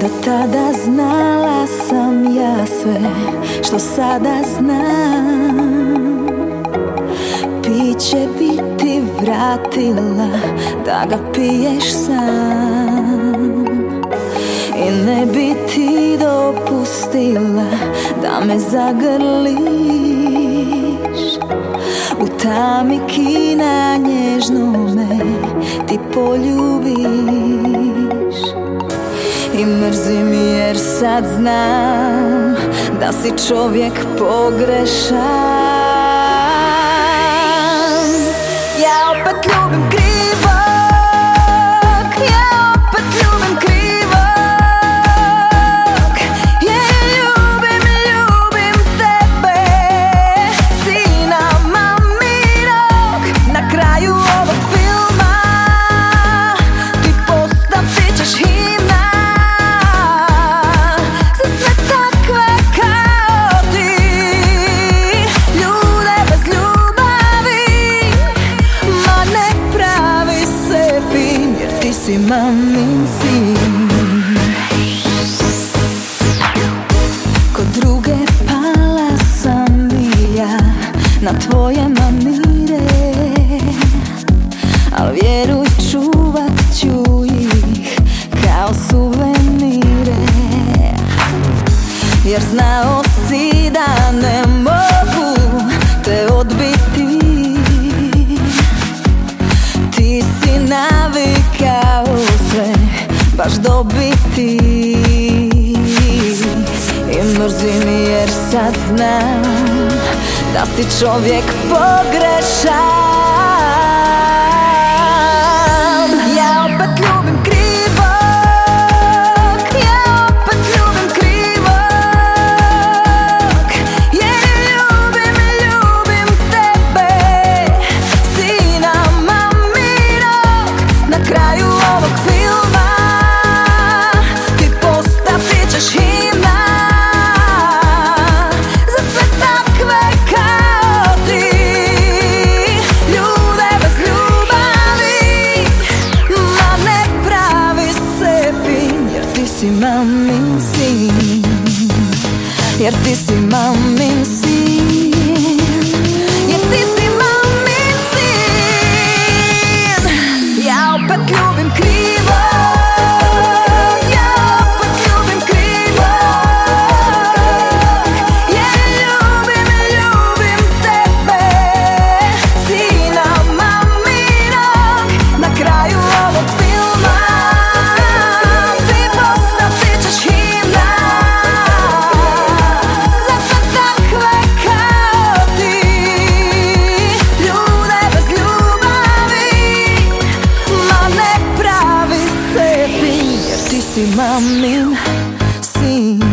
Da tada znala sam ja sve što sada znam. Piće bi ti vratila da ga piješ sam. I ne bi ti dopustila da me zagrliš. U tami kina nježno me ti poljubiš. I mrzim jer sad znam da si čovjek pogrešan. Ja opet ljubim krivog, ja opet ljubim krivog. Jer ljubim tebe, sina maminog. Na kraju ovog filma ti postat ćeš himna za sve takve kao ti, ljude bez ljubavi. Ma ne pravi se fin, jer ti si mamin sin. Kod druge pala sam i ja na tvoje manire, al vjeruj čuvat ću ih kao suvenire. Jer znao si da ne mogu te odbiti. Ti si navikao sve baš dobiti. I mrzim jer sad znam da si čovjek pogrešan. Ja opet ljubim krivog, ja opet ljubim krivog. Jer ljubim tebe, sina maminog. Na kraju ovog filma ti postati ćeš himna za sve takve kao ti, ljude bez ljubavi. Ma ne pravi se fin, jer ti si mamin sin. Jer ti si mamin sin. Jer ti si mamin sin. Ja opet ljubim krivog, ja opet ljubim krivog. Jer ljubim tebe, sina maminog. Na kraju ovog filma ti postati ćeš himna za sve takve kao ti, ljude bez ljubavi. Ma ne pravi se fin, jer ti si mamin sin.